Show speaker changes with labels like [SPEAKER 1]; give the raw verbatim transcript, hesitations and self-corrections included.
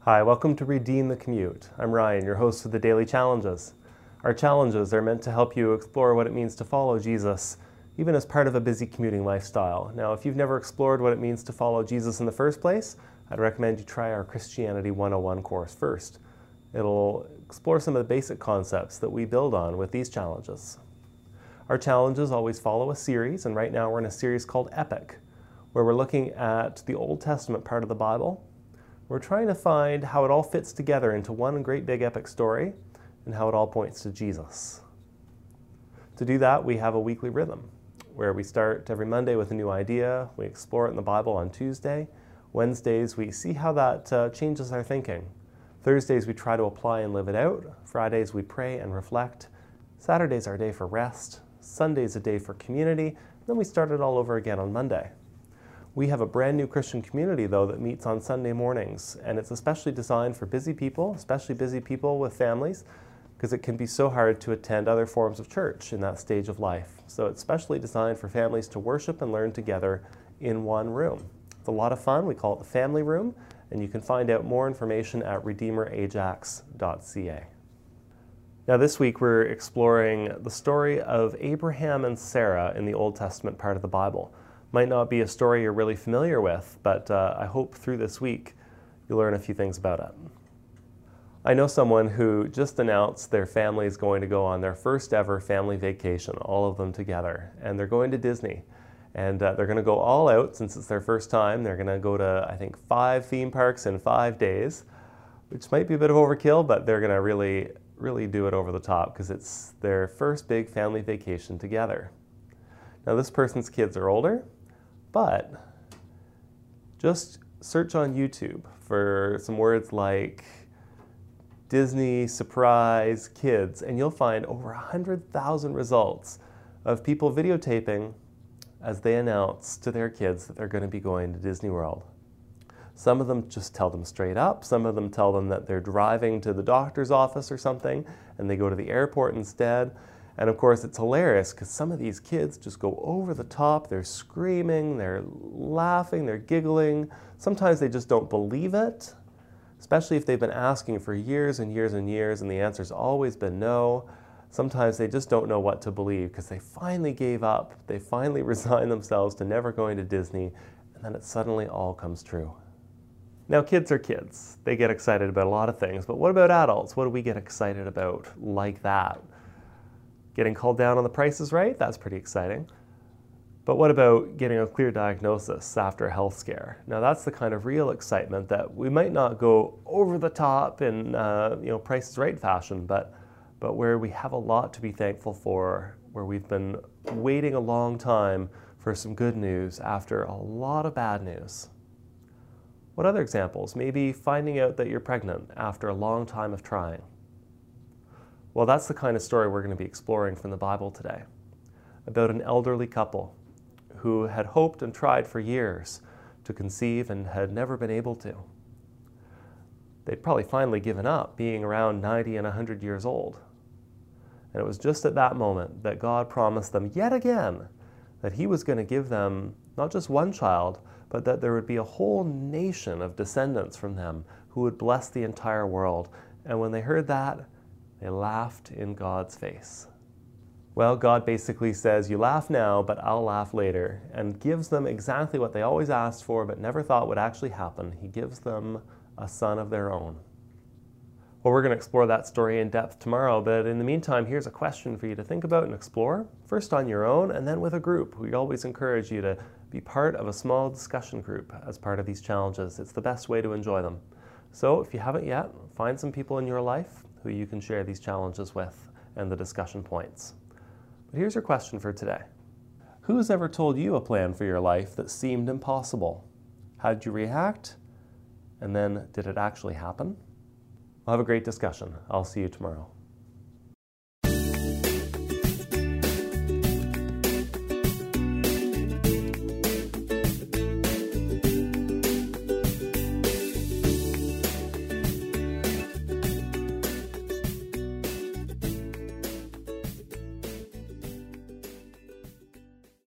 [SPEAKER 1] Hi, welcome to Redeem the Commute. I'm Ryan, your host of the Daily Challenges. Our challenges are meant to help you explore what it means to follow Jesus, even as part of a busy commuting lifestyle. Now, if you've never explored what it means to follow Jesus in the first place, I'd recommend you try our Christianity one oh one course first. It'll explore some of the basic concepts that we build on with these challenges. Our challenges always follow a series, and right now we're in a series called Epic, where we're looking at the Old Testament part of the Bible. We're trying to find how it all fits together into one great big epic story and how it all points to Jesus. To do that, we have a weekly rhythm where we start every Monday with a new idea. We explore it in the Bible on Tuesday. Wednesdays, we see how that uh, changes our thinking. Thursdays, we try to apply and live it out. Fridays, we pray and reflect. Saturday's our day for rest. Sunday's a day for community. Then we start it all over again on Monday. We have a brand new Christian community, though, that meets on Sunday mornings, and it's especially designed for busy people, especially busy people with families, because it can be so hard to attend other forms of church in that stage of life. So it's specially designed for families to worship and learn together in one room. It's a lot of fun. We call it the Family Room, and you can find out more information at redeemer ajax dot c a. Now this week we're exploring the story of Abraham and Sarah in the Old Testament part of the Bible. Might not be a story you're really familiar with, but uh, I hope through this week you'll learn a few things about it. I know someone who just announced their family is going to go on their first ever family vacation, all of them together, and they're going to Disney. And uh, they're going to go all out since it's their first time. They're going to go to, I think, five theme parks in five days, which might be a bit of overkill, but they're going to really, really do it over the top because it's their first big family vacation together. Now this person's kids are older, but just search on YouTube for some words like Disney surprise kids, and you'll find over one hundred thousand results of people videotaping as they announce to their kids that they're going to be going to Disney World. Some of them just tell them straight up. Some of them tell them that they're driving to the doctor's office or something, and they go to the airport instead. And of course, it's hilarious because some of these kids just go over the top. They're screaming, they're laughing, they're giggling. Sometimes they just don't believe it, especially if they've been asking for years and years and years and the answer's always been no. Sometimes they just don't know what to believe because they finally gave up. They finally resigned themselves to never going to Disney, and then it suddenly all comes true. Now, kids are kids. They get excited about a lot of things, but what about adults? What do we get excited about like that? Getting called down on the Price is Right? That's pretty exciting. But what about getting a clear diagnosis after a health scare? Now that's the kind of real excitement that we might not go over the top in uh, you know, Price is Right fashion, but, but where we have a lot to be thankful for, where we've been waiting a long time for some good news after a lot of bad news. What other examples? Maybe finding out that you're pregnant after a long time of trying. Well, that's the kind of story we're going to be exploring from the Bible today, about an elderly couple who had hoped and tried for years to conceive and had never been able to. They'd probably finally given up, being around ninety and one hundred years old. And it was just at that moment that God promised them yet again that He was going to give them not just one child, but that there would be a whole nation of descendants from them who would bless the entire world. And when they heard that, they laughed in God's face. Well, God basically says, you laugh now, but I'll laugh later, and gives them exactly what they always asked for but never thought would actually happen. He gives them a son of their own. Well, we're going to explore that story in depth tomorrow, but in the meantime, here's a question for you to think about and explore, first on your own and then with a group. We always encourage you to be part of a small discussion group as part of these challenges. It's the best way to enjoy them. So if you haven't yet, find some people in your life who you can share these challenges with and the discussion points. But here's your question for today. Who's ever told you a plan for your life that seemed impossible? How did you react? And then, did it actually happen? We'll have a great discussion. I'll see you tomorrow.